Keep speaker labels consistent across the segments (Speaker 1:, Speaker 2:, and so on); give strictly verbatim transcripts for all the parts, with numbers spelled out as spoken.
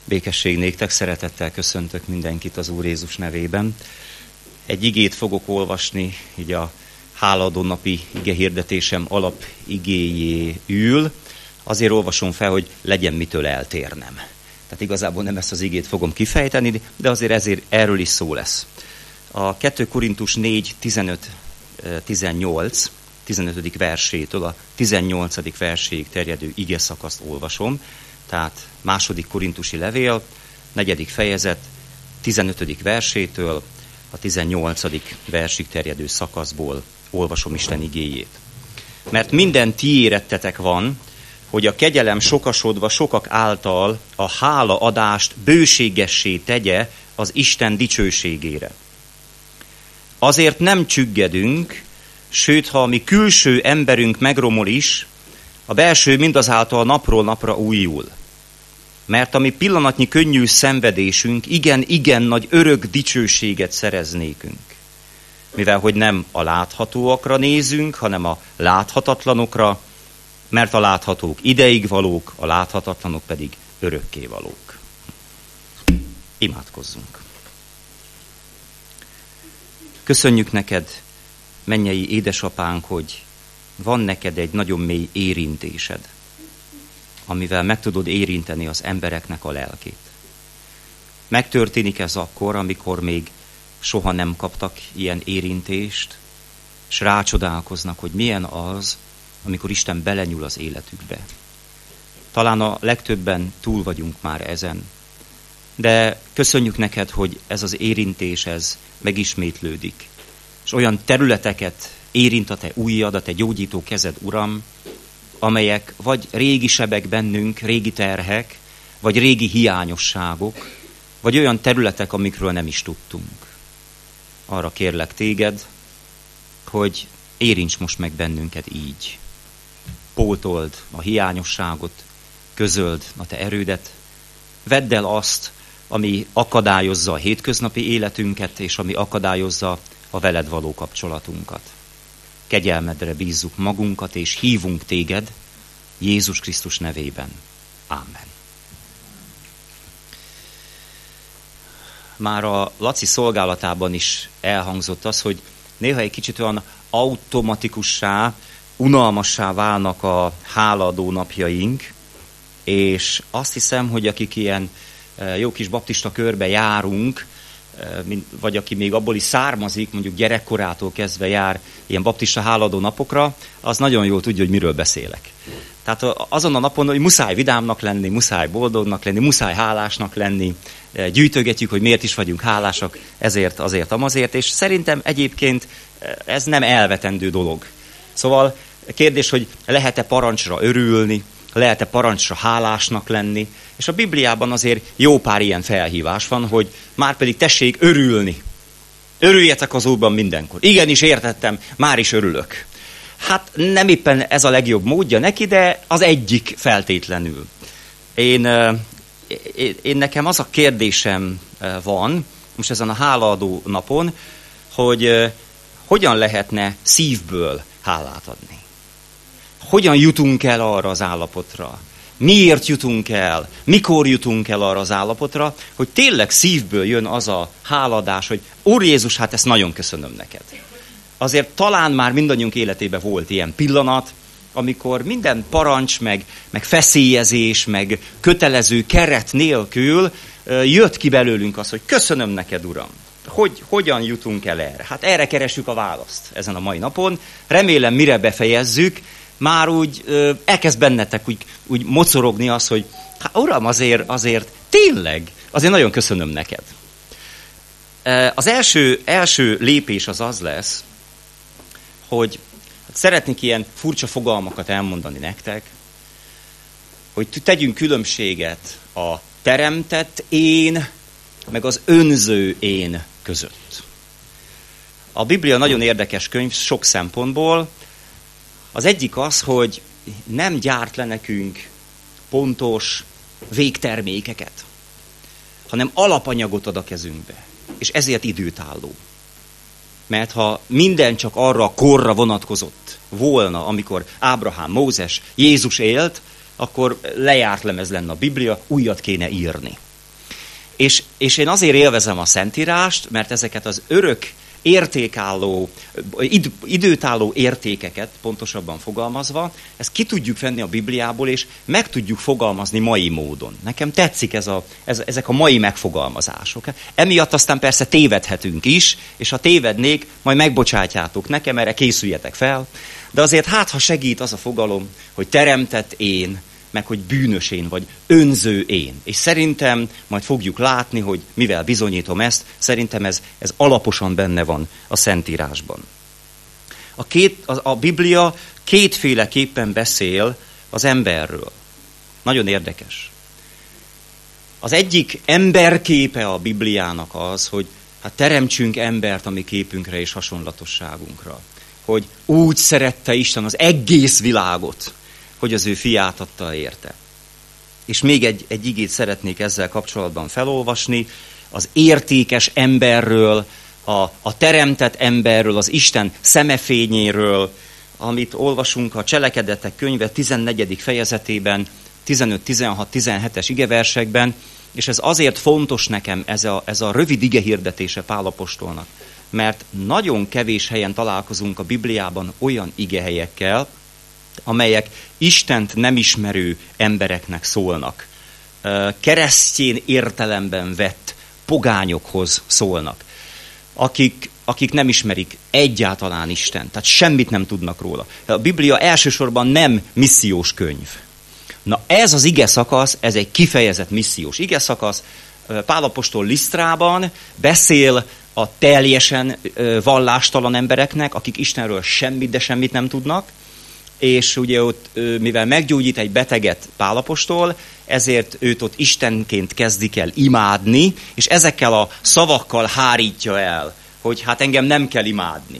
Speaker 1: Békesség néktek, szeretettel köszöntök mindenkit az Úr Jézus nevében. Egy igét fogok olvasni, így a hálaadó napi igehirdetésem alap igéjéül. Azért olvasom fel, hogy legyen mitől eltérnem. Tehát igazából nem ezt az igét fogom kifejteni, de azért ezért erről is szó lesz. A kettő Korintus négy, tizenöt, tizennyolc, tizenötödik versétől a tizennyolcadik verséig terjedő ige szakaszt olvasom. Tehát második korintusi levél, negyedik fejezet, tizenötödik versétől a tizennyolcadik versig terjedő szakaszból olvasom Isten igéjét. Mert minden ti érettetek van, hogy a kegyelem sokasodva sokak által a hálaadást bőségessé tegye az Isten dicsőségére. Azért nem csüggedünk, sőt, ha a mi külső emberünk megromol is, a belső mindazáltal napról napra újul. Mert a mi pillanatnyi könnyű szenvedésünk igen, igen nagy örök dicsőséget szereznékünk. Mivel, hogy nem a láthatóakra nézünk, hanem a láthatatlanokra, mert a láthatók ideig valók, a láthatatlanok pedig örökké valók. Imádkozzunk. Köszönjük neked, mennyei édesapánk, hogy van neked egy nagyon mély érintésed, amivel meg tudod érinteni az embereknek a lelkét. Megtörténik ez akkor, amikor még soha nem kaptak ilyen érintést, és rácsodálkoznak, hogy milyen az, amikor Isten belenyúl az életükbe. Talán a legtöbben túl vagyunk már ezen, de köszönjük neked, hogy ez az érintés, ez megismétlődik, és olyan területeket érint a te ujjad, a te gyógyító kezed, Uram, amelyek vagy régi sebek bennünk, régi terhek, vagy régi hiányosságok, vagy olyan területek, amikről nem is tudtunk. Arra kérlek téged, hogy érints most meg bennünket így. Pótold a hiányosságot, közöld a te erődet, vedd el azt, ami akadályozza a hétköznapi életünket, és ami akadályozza a veled való kapcsolatunkat. Kegyelmedre bízzuk magunkat, és hívunk téged Jézus Krisztus nevében. Ámen. Már a Laci szolgálatában is elhangzott az, hogy néha egy kicsit olyan automatikussá, unalmassá válnak a hálaadó napjaink, és azt hiszem, hogy akik ilyen jó kis baptista körbe járunk, vagy aki még abból is származik, mondjuk gyerekkorától kezdve jár ilyen baptista hálaadó napokra, az nagyon jól tudja, hogy miről beszélek. Tehát azon a napon, hogy muszáj vidámnak lenni, muszáj boldognak lenni, muszáj hálásnak lenni, gyűjtögetjük, hogy miért is vagyunk hálásak, ezért, azért, amazért, és szerintem egyébként ez nem elvetendő dolog. Szóval kérdés, hogy lehet-e parancsra örülni, lehet-e parancsra hálásnak lenni, és a Bibliában azért jó pár ilyen felhívás van, hogy már pedig tessék örülni. Örüljetek az Úrban mindenkor. Igenis értettem, már is örülök. Hát nem éppen ez a legjobb módja neki, de az egyik feltétlenül. Én, én, én nekem az a kérdésem van, most ezen a hálaadó napon, hogy hogyan lehetne szívből hálát adni. Hogyan jutunk el arra az állapotra? Miért jutunk el? Mikor jutunk el arra az állapotra, hogy tényleg szívből jön az a háladás, hogy Úr Jézus, hát ezt nagyon köszönöm neked. Azért talán már mindannyiunk életében volt ilyen pillanat, amikor minden parancs, meg, meg feszélyezés, meg kötelező keret nélkül jött ki belőlünk az, hogy köszönöm neked, Uram. Hogy, hogyan jutunk el erre? Hát erre keressük a választ ezen a mai napon. Remélem, mire befejezzük, már úgy ö, elkezd bennetek úgy, úgy mocorogni az, hogy hát Uram, azért, azért tényleg, azért nagyon köszönöm neked. Az első, első lépés az az lesz, hogy szeretnék ilyen furcsa fogalmakat elmondani nektek, hogy tegyünk különbséget a teremtett én, meg az önző én között. A Biblia nagyon érdekes könyv sok szempontból. Az egyik az, hogy nem gyárt le nekünk pontos végtermékeket, hanem alapanyagot ad a kezünkbe, és ezért időtálló. Mert ha minden csak arra a korra vonatkozott volna, amikor Ábrahám, Mózes, Jézus élt, akkor lejárt lemez lenne a Biblia, újat kéne írni. És, és én azért élvezem a Szentírást, mert ezeket az örök értékálló, id, időtálló értékeket, pontosabban fogalmazva, ezt ki tudjuk venni a Bibliából, és meg tudjuk fogalmazni mai módon. Nekem tetszik ez a, ez, ezek a mai megfogalmazások. Emiatt aztán persze tévedhetünk is, és ha tévednék, majd megbocsátjátok nekem, erre készüljetek fel. De azért hát, ha segít az a fogalom, hogy teremtett én, meg hogy bűnös én, vagy önző én. És szerintem majd fogjuk látni, hogy mivel bizonyítom ezt, szerintem ez, ez alaposan benne van a Szentírásban. A, két, a, a Biblia kétféleképpen beszél az emberről. Nagyon érdekes. Az egyik emberképe a Bibliának az, hogy hát teremtsünk embert a mi képünkre és hasonlatosságunkra. Hogy úgy szerette Isten az egész világot, hogy az ő fiát adta érte. És még egy, egy igét szeretnék ezzel kapcsolatban felolvasni, az értékes emberről, a, a teremtett emberről, az Isten szemefényéről, amit olvasunk a Cselekedetek könyve tizennegyedik fejezetében, tizenöt, tizenhat, tizenhetes igeversekben, és ez azért fontos nekem, ez a, ez a rövid igehirdetése Pál apostolnak, mert nagyon kevés helyen találkozunk a Bibliában olyan igehelyekkel, amelyek Istent nem ismerő embereknek szólnak. Keresztjén értelemben vett pogányokhoz szólnak, akik, akik nem ismerik egyáltalán Istent, tehát semmit nem tudnak róla. A Biblia elsősorban nem missziós könyv. Na ez az ige szakasz, ez egy kifejezett missziós ige szakasz. Pál apostol Lisztrában beszél a teljesen vallástalan embereknek, akik Istenről semmit, de semmit nem tudnak, és ugye ott, mivel meggyógyít egy beteget Pál apostol, ezért őt ott Istenként kezdik el imádni, és ezekkel a szavakkal hárítja el, hogy hát engem nem kell imádni.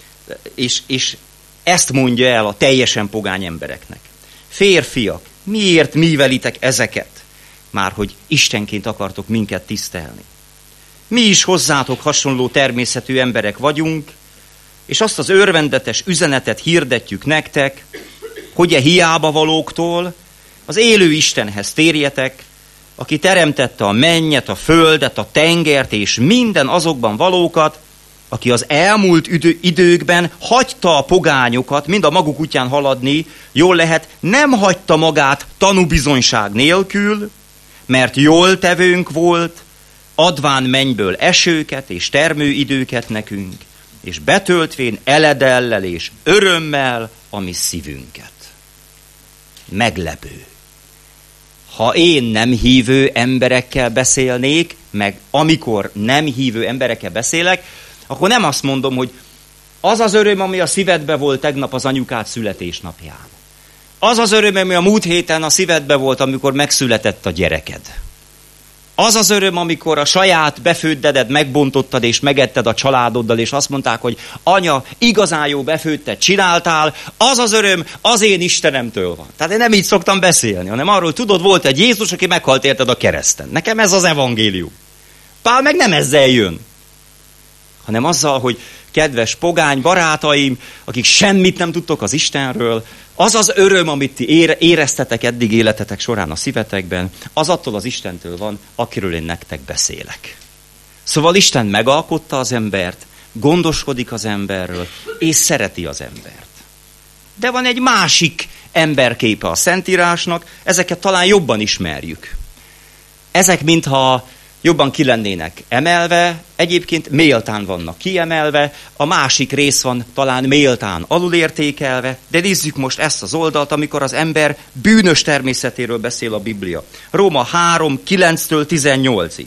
Speaker 1: És, és ezt mondja el a teljesen pogány embereknek. Férfiak, miért mívelitek ezeket? Már hogy Istenként akartok minket tisztelni. Mi is hozzátok hasonló természetű emberek vagyunk, és azt az örvendetes üzenetet hirdetjük nektek, hogy e hiába valóktól az élő Istenhez térjetek, aki teremtette a mennyet, a földet, a tengert és minden azokban valókat, aki az elmúlt idő, időkben hagyta a pogányokat, mind a maguk útján haladni, jól lehet, nem hagyta magát tanúbizonyság nélkül, mert jól tevőnk volt, adván mennyből esőket és termőidőket nekünk, és betöltvén eledellel és örömmel a mi szívünket. Meglepő. Ha én nem hívő emberekkel beszélnék, meg amikor nem hívő emberekkel beszélek, akkor nem azt mondom, hogy az az öröm, ami a szívedbe volt tegnap az anyukád születésnapján. Az az öröm, ami a múlt héten a szívedbe volt, amikor megszületett a gyereked. Az az öröm, amikor a saját befőttedet megbontottad és megetted a családoddal, és azt mondták, hogy anya, igazán jó befőttet csináltál, az az öröm az én Istenemtől van. Tehát én nem így szoktam beszélni, hanem arról, tudod, volt egy Jézus, aki meghalt érted a kereszten. Nekem ez az evangélium. Pál meg nem ezzel jön, hanem azzal, hogy kedves pogány barátaim, akik semmit nem tudtok az Istenről, az az öröm, amit ti éreztetek eddig életetek során a szívetekben, az attól az Istentől van, akiről én nektek beszélek. Szóval Isten megalkotta az embert, gondoskodik az emberről, és szereti az embert. De van egy másik emberképe a Szentírásnak, ezeket talán jobban ismerjük. Ezek mintha jobban ki lennének emelve, egyébként méltán vannak kiemelve, a másik rész van talán méltán alulértékelve, de nézzük most ezt az oldalt, amikor az ember bűnös természetéről beszél a Biblia. Róma három, kilenctől tizennyolcig.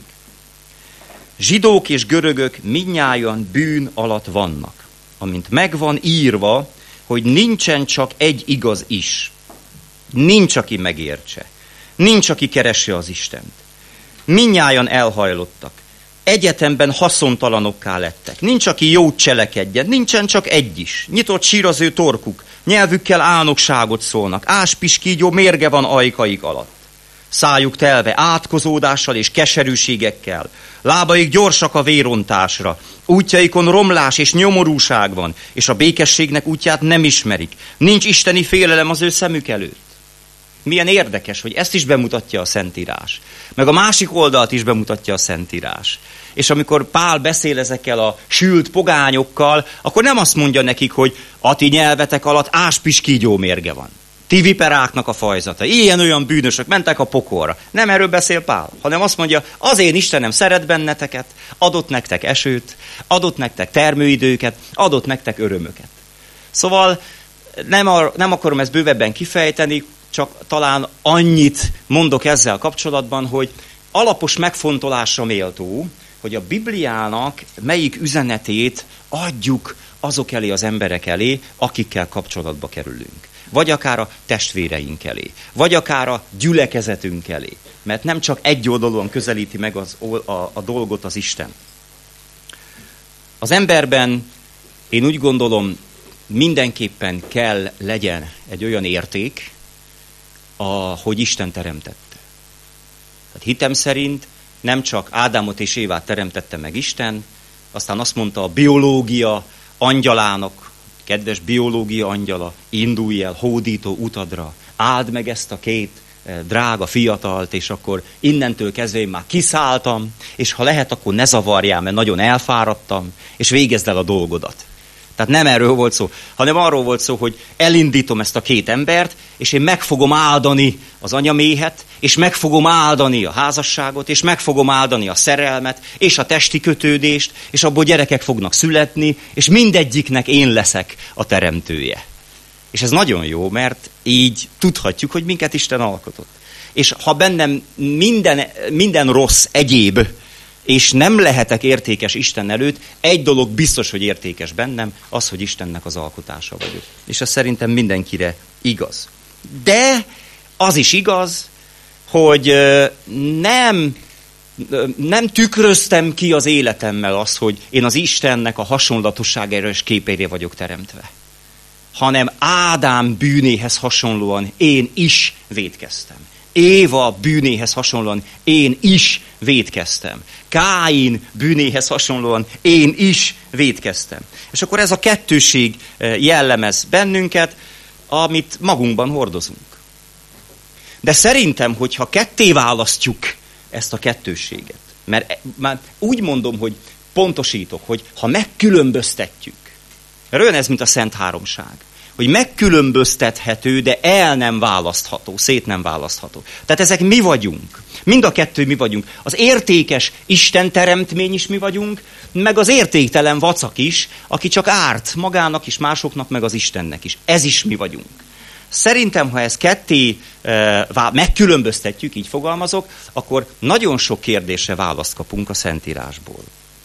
Speaker 1: Zsidók és görögök mindnyájan bűn alatt vannak, amint megvan írva, hogy nincsen csak egy igaz is. Nincs, aki megértse. Nincs, aki keresse az Istent. Mindnyájan elhajlottak. Egyetemben haszontalanokká lettek. Nincs, aki jót cselekedjen, nincsen csak egy is. Nyitott sír az ő torkuk, nyelvükkel álnokságot szólnak, áspiskígyó mérge van ajkaik alatt. Szájuk telve átkozódással és keserűségekkel, lábaik gyorsak a vérontásra, útjaikon romlás és nyomorúság van, és a békességnek útját nem ismerik. Nincs isteni félelem az ő szemük előtt. Milyen érdekes, hogy ezt is bemutatja a Szentírás. Meg a másik oldalt is bemutatja a Szentírás. És amikor Pál beszél ezekkel a sült pogányokkal, akkor nem azt mondja nekik, hogy a ti nyelvetek alatt áspiskígyó mérge van. Ti viperáknak a fajzata. Ilyen-olyan bűnösök mentek a pokolra. Nem erről beszél Pál, hanem azt mondja, az én Istenem szeret benneteket, adott nektek esőt, adott nektek termőidőket, adott nektek örömöket. Szóval nem, a, nem akarom ezt bővebben kifejteni, csak talán annyit mondok ezzel kapcsolatban, hogy alapos megfontolásra méltó, hogy a Bibliának melyik üzenetét adjuk azok elé, az emberek elé, akikkel kapcsolatba kerülünk. Vagy akár a testvéreink elé, vagy akár a gyülekezetünk elé. Mert nem csak egy oldalon közelíti meg az, a, a dolgot az Isten. Az emberben, én úgy gondolom, mindenképpen kell legyen egy olyan érték, ahogy Isten teremtette. Tehát hitem szerint nem csak Ádámot és Évát teremtette meg Isten, aztán azt mondta a biológia angyalának, kedves biológia angyala, indulj el hódító utadra, áld meg ezt a két drága fiatalt, és akkor innentől kezdve én már kiszálltam, és ha lehet, akkor ne zavarjál, mert nagyon elfáradtam, és végezd el a dolgodat. Tehát nem erről volt szó, hanem arról volt szó, hogy elindítom ezt a két embert, és én meg fogom áldani az anyaméhet, és meg fogom áldani a házasságot, és meg fogom áldani a szerelmet, és a testi kötődést, és abból gyerekek fognak születni, és mindegyiknek én leszek a teremtője. És ez nagyon jó, mert így tudhatjuk, hogy minket Isten alkotott. És ha bennem minden, minden rossz egyéb, és nem lehetek értékes Isten előtt, egy dolog biztos, hogy értékes bennem, az, hogy Istennek az alkotása vagyok. És ez szerintem mindenkire igaz. De az is igaz, hogy nem, nem tükröztem ki az életemmel azt, hogy én az Istennek a hasonlatosságára és képére vagyok teremtve. Hanem Ádám bűnéhez hasonlóan én is vétkeztem. Éva bűnéhez hasonlóan én is vétkeztem. Káin bűnéhez hasonlóan én is vétkeztem. És akkor ez a kettőség jellemez bennünket, amit magunkban hordozunk. De szerintem, hogyha ketté választjuk ezt a kettősséget, mert már úgy mondom, hogy pontosítok, hogy ha megkülönböztetjük, mert olyan ez, mint a Szent Háromság, hogy megkülönböztethető, de el nem választható, szét nem választható. Tehát ezek mi vagyunk. Mind a kettő mi vagyunk. Az értékes Isten teremtmény is mi vagyunk, meg az értéktelen vacak is, aki csak árt magának is, másoknak, meg az Istennek is. Ez is mi vagyunk. Szerintem, ha ezt ketté e, megkülönböztetjük, így fogalmazok, akkor nagyon sok kérdésre választ kapunk a Szentírásból.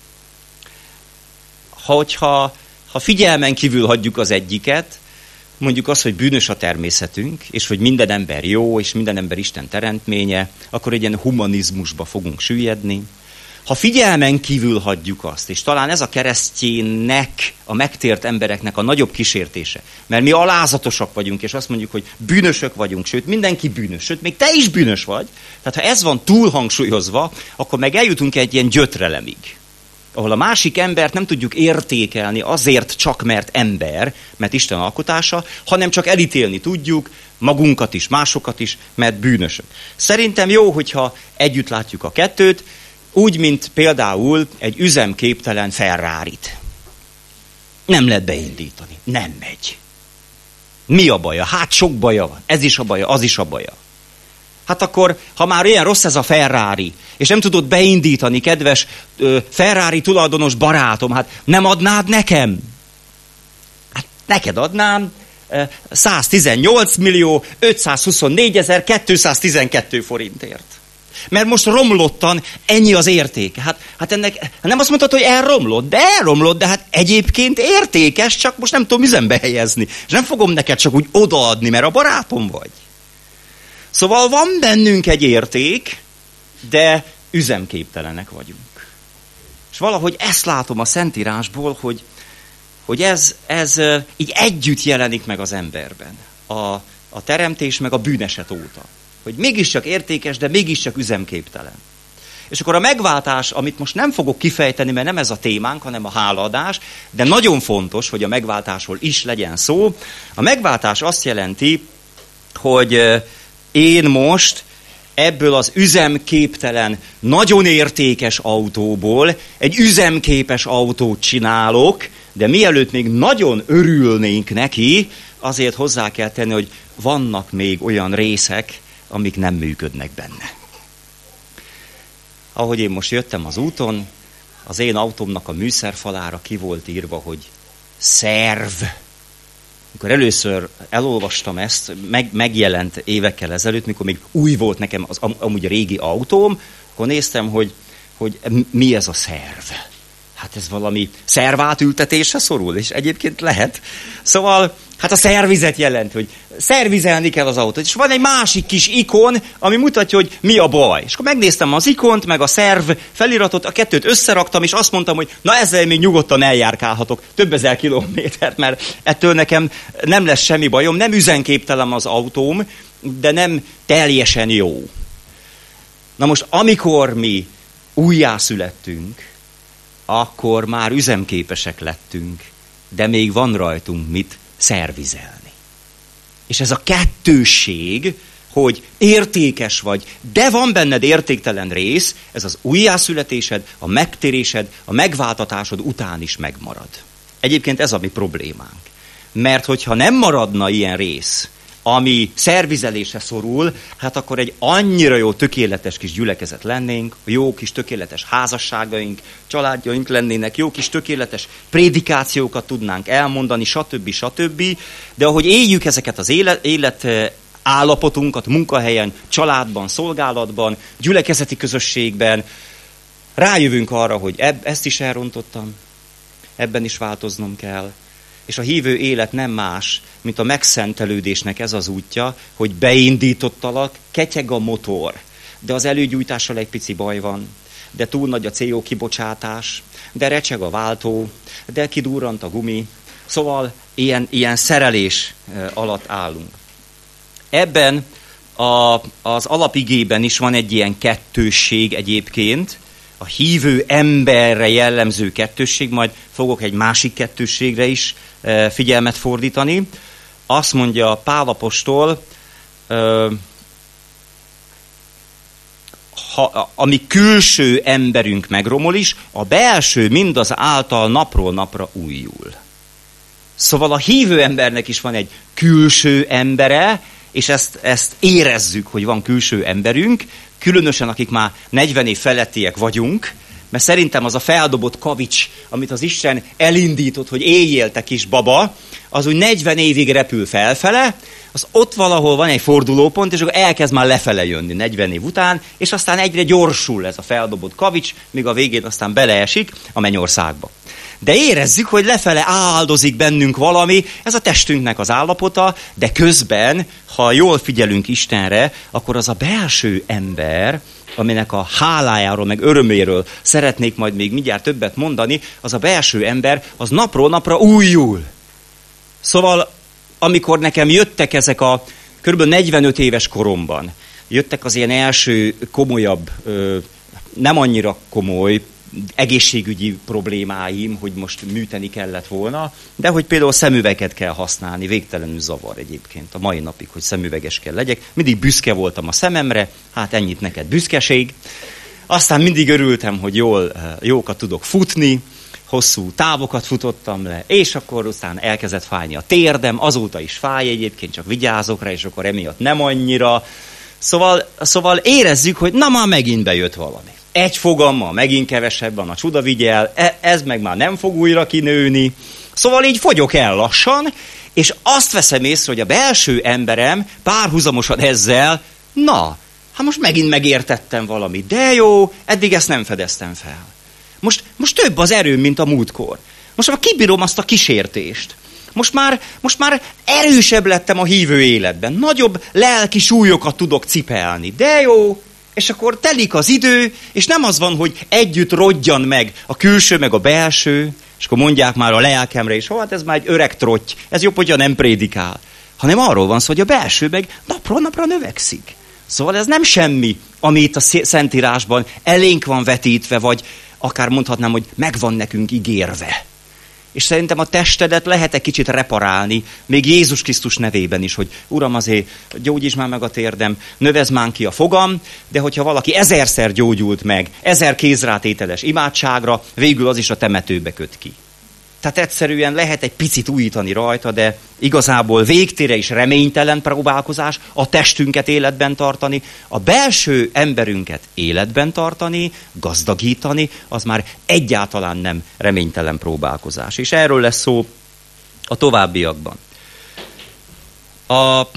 Speaker 1: Hogyha ha figyelmen kívül hagyjuk az egyiket, mondjuk azt, hogy bűnös a természetünk, és hogy minden ember jó, és minden ember Isten teremtménye, akkor egy ilyen humanizmusba fogunk süllyedni. Ha figyelmen kívül hagyjuk azt, és talán ez a keresztjének, a megtért embereknek a nagyobb kísértése, mert mi alázatosak vagyunk, és azt mondjuk, hogy bűnösök vagyunk, sőt, mindenki bűnös, sőt, még te is bűnös vagy. Tehát ha ez van túlhangsúlyozva, akkor meg eljutunk egy ilyen gyötrelemig, ahol a másik embert nem tudjuk értékelni azért csak, mert ember, mert Isten alkotása, hanem csak elítélni tudjuk magunkat is, másokat is, mert bűnösök. Szerintem jó, hogyha együtt látjuk a kettőt, úgy, mint például egy üzemképtelen Ferrarit. Nem lehet beindítani, nem megy. Mi a baja? Hát sok baja van. Ez is a baja, az is a baja. Hát akkor, ha már ilyen rossz ez a Ferrari, és nem tudod beindítani, kedves ö, Ferrari tulajdonos barátom, hát nem adnád nekem? Hát neked adnám ö, száztizennyolc millió ötszázhuszonnégy ezer kétszáztizenkettő forintért. Mert most romlottan ennyi az értéke. Hát, hát ennek nem azt mondtad, hogy elromlott, de elromlott, de hát egyébként értékes, csak most nem tudom üzembe helyezni. És nem fogom neked csak úgy odaadni, mert a barátom vagy. Szóval van bennünk egy érték, de üzemképtelenek vagyunk. És valahogy ezt látom a Szentírásból, hogy, hogy ez, ez így együtt jelenik meg az emberben. A, a teremtés meg a bűneset óta. Hogy mégiscsak értékes, de mégiscsak üzemképtelen. És akkor a megváltás, amit most nem fogok kifejteni, mert nem ez a témánk, hanem a hálaadás, de nagyon fontos, hogy a megváltásról is legyen szó. A megváltás azt jelenti, hogy én most ebből az üzemképtelen, nagyon értékes autóból egy üzemképes autót csinálok, de mielőtt még nagyon örülnénk neki, azért hozzá kell tenni, hogy vannak még olyan részek, amik nem működnek benne. Ahogy én most jöttem az úton, az én autómnak a műszerfalára ki volt írva, hogy szerv. Amikor először elolvastam ezt, meg, megjelent évekkel ezelőtt, mikor még új volt nekem az am, amúgy a régi autóm, akkor néztem, hogy, hogy mi ez a szerv. Hát ez valami szervátültetésre szorul, és egyébként lehet. Szóval, hát a szervizet jelent, hogy szervizelni kell az autót. És van egy másik kis ikon, ami mutatja, hogy mi a baj. És akkor megnéztem az ikont, meg a szerv feliratot, a kettőt összeraktam, és azt mondtam, hogy na ezzel még nyugodtan eljárkálhatok több ezer kilométert, mert ettől nekem nem lesz semmi bajom. Nem üzenképtelen az autóm, de nem teljesen jó. Na most, amikor mi újjászülettünk, akkor már üzemképesek lettünk, de még van rajtunk mit szervizelni. És ez a kettősség, hogy értékes vagy, de van benned értéktelen rész, ez az újjászületésed, a megtérésed, a megváltatásod után is megmarad. Egyébként ez a mi problémánk. Mert hogyha nem maradna ilyen rész, ami szervizelésre szorul, hát akkor egy annyira jó, tökéletes kis gyülekezet lennénk, jó kis tökéletes házasságaink, családjaink lennének, jó kis tökéletes prédikációkat tudnánk elmondani, stb. stb. De ahogy éljük ezeket az élet, élet állapotunkat munkahelyen, családban, szolgálatban, gyülekezeti közösségben, rájövünk arra, hogy eb- ezt is elrontottam, ebben is változnom kell. És a hívő élet nem más, mint a megszentelődésnek ez az útja, hogy beindítottalak, ketyeg a motor, de az előgyújtással egy pici baj van, de túl nagy a cé o kibocsátás, de recseg a váltó, de kidurrant a gumi. Szóval ilyen, ilyen szerelés alatt állunk. Ebben a, az alapigében is van egy ilyen kettősség egyébként, a hívő emberre jellemző kettősség, majd fogok egy másik kettősségre is figyelmet fordítani. Azt mondja Pál apostol, ha, ami külső emberünk megromol is, a belső mindaz által napról napra újul. Szóval a hívő embernek is van egy külső embere, és ezt, ezt érezzük, hogy van külső emberünk, különösen akik már negyven év felettiek vagyunk, mert szerintem az a feldobott kavics, amit az Isten elindított, hogy éljél te kis baba, az úgy negyven évig repül felfele, az ott valahol van egy fordulópont, és akkor elkezd már lefele jönni negyven év után, és aztán egyre gyorsul ez a feldobott kavics, míg a végén aztán beleesik a mennyországba. De érezzük, hogy lefele áldozik bennünk valami, ez a testünknek az állapota, de közben, ha jól figyelünk Istenre, akkor az a belső ember, aminek a hálájáról, meg öröméről szeretnék majd még mindjárt többet mondani, az a belső ember, az napról napra újul. Szóval, amikor nekem jöttek ezek a kb. negyvenöt éves koromban, jöttek az ilyen első komolyabb, nem annyira komoly, egészségügyi problémáim, hogy most műteni kellett volna, de hogy például szemüveget kell használni, végtelenül zavar egyébként a mai napig, hogy szemüveges kell legyek. Mindig büszke voltam a szememre, hát ennyit neked büszkeség. Aztán mindig örültem, hogy jól, jókat tudok futni, hosszú távokat futottam le, és akkor aztán elkezdett fájni a térdem, azóta is fáj egyébként, csak vigyázok rá, és akkor emiatt nem annyira. Szóval, szóval érezzük, hogy na már megint bejött valami. Egy fogammal megint kevesebb van a csuda vigyel, ez meg már nem fog újra kinőni. Szóval így fogyok el lassan, és azt veszem észre, hogy a belső emberem párhuzamosan ezzel, na, hát most megint megértettem valamit, de jó, eddig ezt nem fedeztem fel. Most, most több az erőm, mint a múltkor. Most már kibírom azt a kísértést. Most már, most már erősebb lettem a hívő életben. Nagyobb lelki súlyokat tudok cipelni, de jó. És akkor telik az idő, és nem az van, hogy együtt rodjan meg a külső, meg a belső, és akkor mondják már a lelkemre is, hát ez már egy öreg trotty, ez jobb, hogyha nem prédikál. Hanem arról van szó, hogy a belső meg napról napra növekszik. Szóval ez nem semmi, ami itt a Szentírásban elénk van vetítve, vagy akár mondhatnám, hogy meg van nekünk ígérve. És szerintem a testedet lehet egy kicsit reparálni, még Jézus Krisztus nevében is, hogy Uram, azért gyógyítsd már meg a térdem, növezd már ki a fogam, de hogyha valaki ezerszer gyógyult meg, ezer kézrátételes imádságra, végül az is a temetőbe köt ki. Tehát egyszerűen lehet egy picit újítani rajta, de igazából végtére is reménytelen próbálkozás a testünket életben tartani, a belső emberünket életben tartani, gazdagítani, az már egyáltalán nem reménytelen próbálkozás. És erről lesz szó a továbbiakban. A,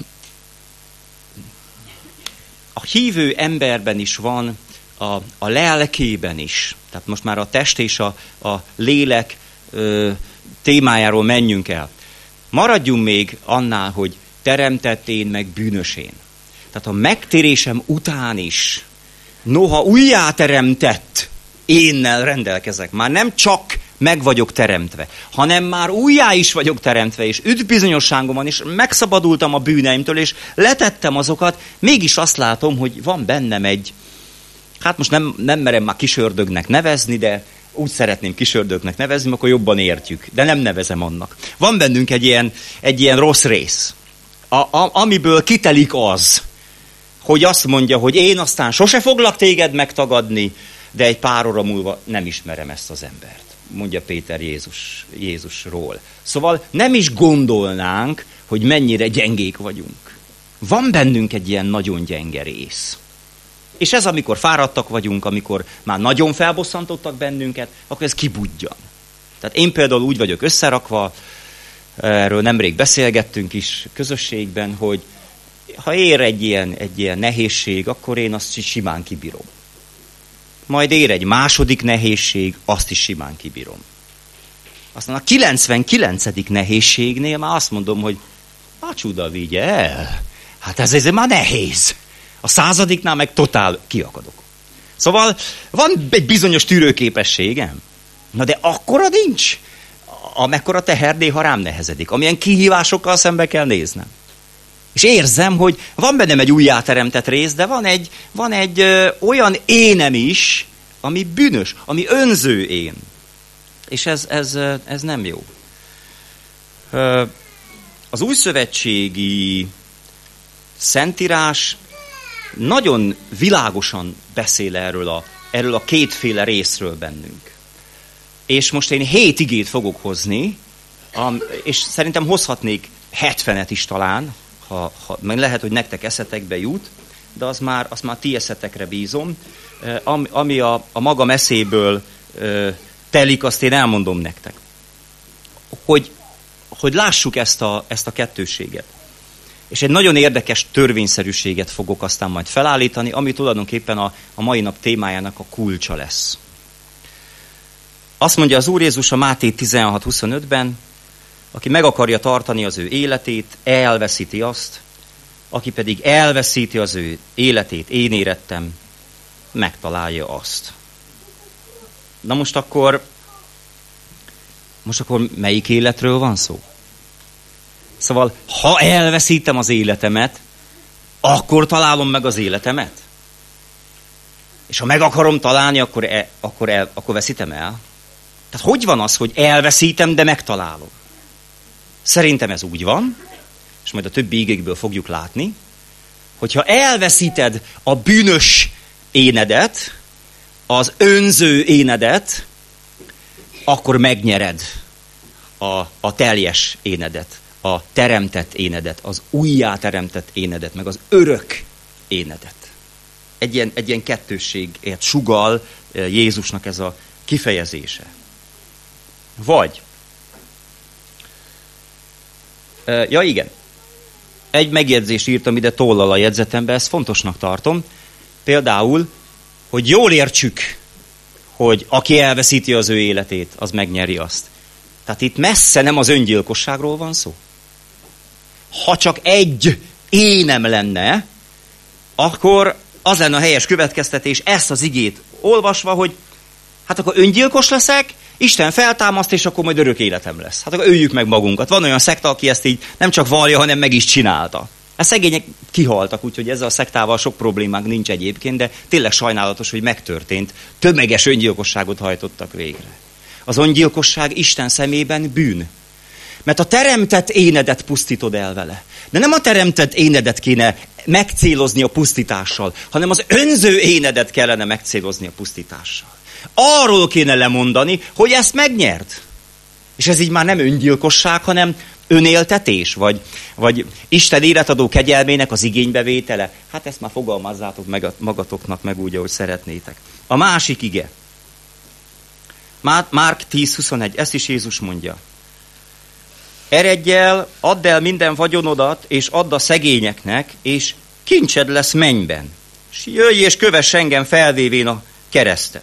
Speaker 1: a hívő emberben is van, a, a lelkében is. Tehát most már a test és a, a lélek ö, témájáról menjünk el. Maradjunk még annál, hogy teremtett én, meg bűnös én. Tehát a megtérésem után is, noha újjáteremtett énnel rendelkezek, már nem csak meg vagyok teremtve, hanem már újjá is vagyok teremtve, és üdvbizonyosságom van, és megszabadultam a bűneimtől, és letettem azokat, mégis azt látom, hogy van bennem egy, hát most nem, nem merem már kisördögnek nevezni, de úgy szeretném kisördögnek nevezni, akkor jobban értjük, de nem nevezem annak. Van bennünk egy ilyen, egy ilyen rossz rész, a, a, amiből kitelik az, hogy azt mondja, hogy én aztán sose foglak téged megtagadni, de egy pár óra múlva nem ismerem ezt az embert, mondja Péter Jézus, Jézusról. Szóval nem is gondolnánk, hogy mennyire gyengék vagyunk. Van bennünk egy ilyen nagyon gyenge rész. És ez, amikor fáradtak vagyunk, amikor már nagyon felbosszantottak bennünket, akkor ez kibudjan. Tehát én például úgy vagyok összerakva, erről nemrég beszélgettünk is közösségben, hogy ha ér egy ilyen, egy ilyen nehézség, akkor én azt simán kibírom. Majd ér egy második nehézség, azt is simán kibírom. Aztán a kilencvenkilencedik nehézségnél már azt mondom, hogy a csuda vigye el. Hát ez ezért már nehéz. A századiknál meg totál kiakadok. Szóval van egy bizonyos tűrőképességem. Na de akkora nincs, amekkora teher néha rám nehezedik. Amilyen kihívásokkal szembe kell néznem. És érzem, hogy van bennem egy újjáteremtett rész, de van egy, van egy ö, olyan énem is, ami bűnös, ami önző én. És ez, ez, ez nem jó. Az újszövetségi Szentírás nagyon világosan beszél erről a, erről a kétféle részről bennünk. És most én hét igét fogok hozni, és szerintem hozhatnék hetvenet is talán, ha, ha, meg lehet, hogy nektek eszetekbe jut, de az már, az már ti eszetekre bízom. Ami, ami a, a magam eszéből telik, azt én elmondom nektek. Hogy, hogy lássuk ezt a, ezt a kettőséget. És egy nagyon érdekes törvényszerűséget fogok aztán majd felállítani, ami tulajdonképpen a, a mai nap témájának a kulcsa lesz. Azt mondja az Úr Jézus a Máté tizenhat huszonötben, aki meg akarja tartani az ő életét, elveszíti azt, aki pedig elveszíti az ő életét, én érettem, megtalálja azt. Na most akkor, most akkor melyik életről van szó? Szóval, ha elveszítem az életemet, akkor találom meg az életemet? És ha meg akarom találni, akkor, el, akkor, el, akkor veszítem el? Tehát hogy van az, hogy elveszítem, de megtalálom? Szerintem ez úgy van, és majd a többi igékből fogjuk látni, hogyha elveszíted a bűnös énedet, az önző énedet, akkor megnyered a, a teljes énedet, a teremtett énedet, az újjáteremtett énedet, meg az örök énedet. Egy ilyen, egy ilyen kettősségért sugall Jézusnak ez a kifejezése. Vagy, ja igen, egy megjegyzést írtam ide tollal a jegyzetembe, ezt fontosnak tartom, például, hogy jól értsük, hogy aki elveszíti az ő életét, az megnyeri azt. Tehát itt messze nem az öngyilkosságról van szó. Ha csak egy énem lenne, akkor az lenne a helyes következtetés, ezt az igét olvasva, hogy hát akkor öngyilkos leszek, Isten feltámaszt, és akkor majd örök életem lesz. Hát akkor öljük meg magunkat. Van olyan szekta, aki ezt így nem csak vallja, hanem meg is csinálta. A szegények kihaltak, úgyhogy ezzel a szektával sok problémánk nincs egyébként, de tényleg sajnálatos, hogy megtörtént. Tömeges öngyilkosságot hajtottak végre. Az öngyilkosság Isten szemében bűn. Mert a teremtett énedet pusztítod el vele. De nem a teremtett énedet kéne megcélozni a pusztítással, hanem az önző énedet kellene megcélozni a pusztítással. Arról kéne lemondani, hogy ezt megnyerd. És ez így már nem öngyilkosság, hanem önéltetés, vagy, vagy Isten életadó kegyelmének az igénybevétele. Hát ezt már fogalmazzátok meg magatoknak meg úgy, ahogy szeretnétek. A másik ige. Márk tíz huszonegy, ezt is Jézus mondja. Eredj el, add el minden vagyonodat, és add a szegényeknek, és kincsed lesz mennyben. És jöjj és kövess engem felvévén a keresztet.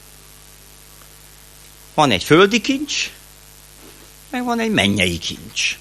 Speaker 1: Van egy földi kincs, meg van egy mennyei kincs.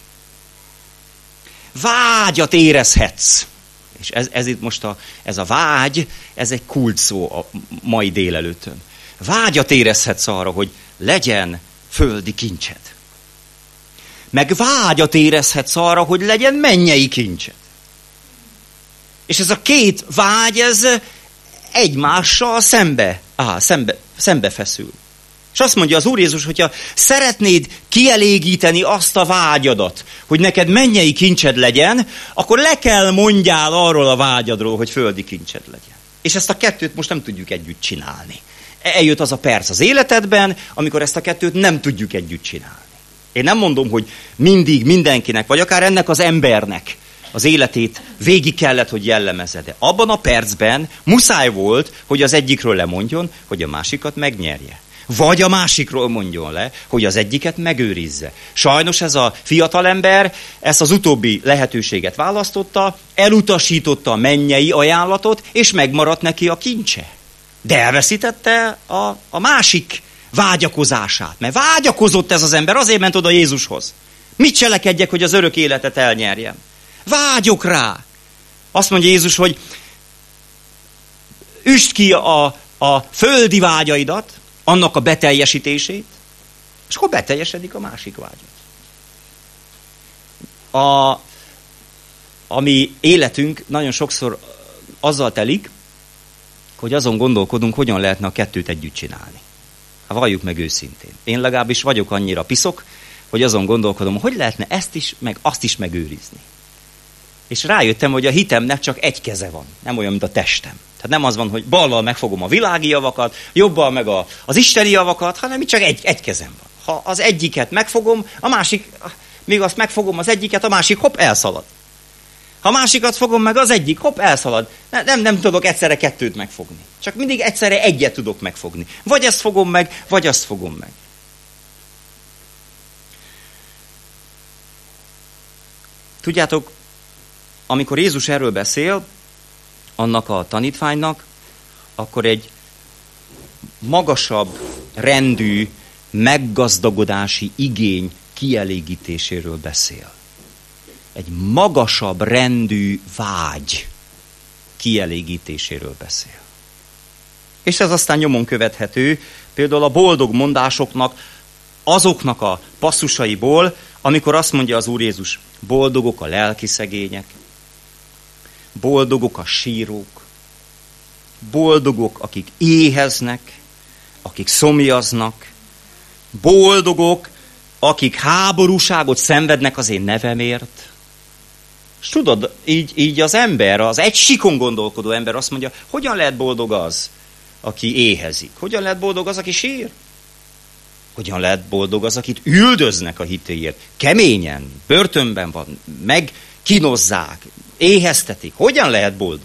Speaker 1: Vágyat érezhetsz. És ez, ez itt most a, ez a vágy, ez egy kult szó a mai délelőttön. Vágyat érezhetsz arra, hogy legyen földi kincsed. Meg vágyat érezhetsz arra, hogy legyen mennyei kincsed. És ez a két vágy, ez egymással szembe, áll, szembe, szembe feszül. És azt mondja az Úr Jézus, hogyha szeretnéd kielégíteni azt a vágyadat, hogy neked mennyei kincsed legyen, akkor le kell mondjál arról a vágyadról, hogy földi kincsed legyen. És ezt a kettőt most nem tudjuk együtt csinálni. Eljött az a perc az életedben, amikor ezt a kettőt nem tudjuk együtt csinálni. Én nem mondom, hogy mindig mindenkinek, vagy akár ennek az embernek az életét végig kellett, hogy jellemezze. De abban a percben muszáj volt, hogy az egyikről lemondjon, hogy a másikat megnyerje. Vagy a másikról mondjon le, hogy az egyiket megőrizze. Sajnos ez a fiatalember ezt az utóbbi lehetőséget választotta, elutasította a mennyei ajánlatot, és megmaradt neki a kincse. De elveszítette a, a másik vágyakozását. Mert vágyakozott ez az ember, azért ment oda Jézushoz. Mit cselekedjek, hogy az örök életet elnyerjem? Vágyok rá. Azt mondja Jézus, hogy üsd ki a, a földi vágyaidat, annak a beteljesítését, és akkor beteljesedik a másik vágyat. A, a mi életünk nagyon sokszor azzal telik, hogy azon gondolkodunk, hogyan lehetne a kettőt együtt csinálni. Hát valljuk meg őszintén. Én legalábbis vagyok annyira piszok, hogy azon gondolkodom, hogy lehetne ezt is, meg azt is megőrizni. És rájöttem, hogy a hitemnek csak egy keze van, nem olyan, mint a testem. Tehát nem az van, hogy ballal megfogom a világi javakat, jobbal meg a, az isteni javakat, hanem itt csak egy, egy kezem van. Ha az egyiket megfogom, a másik, még azt megfogom az egyiket, a másik hopp, elszalad. Ha a másikat fogom meg, az egyik hopp, elszalad. Nem, nem, nem tudok egyszerre kettőt megfogni. Csak mindig egyszerre egyet tudok megfogni. Vagy ezt fogom meg, vagy azt fogom meg. Tudjátok, amikor Jézus erről beszél, annak a tanítványnak, akkor egy magasabb rendű meggazdagodási igény kielégítéséről beszél. Egy magasabb rendű vágy kielégítéséről beszél. És ez aztán nyomon követhető, például a boldog mondásoknak, azoknak a passzusaiból, amikor azt mondja az Úr Jézus, boldogok a lelki szegények, boldogok a sírók, boldogok, akik éheznek, akik szomjaznak, boldogok, akik háborúságot szenvednek az én nevemért. És tudod, így, így az ember, az egy sikon gondolkodó ember azt mondja, hogyan lehet boldog az, aki éhezik? Hogyan lehet boldog az, aki sír? Hogyan lehet boldog az, akit üldöznek a hitéért? Keményen, börtönben van, megkínozzák, éheztetik. Hogyan lehet boldog?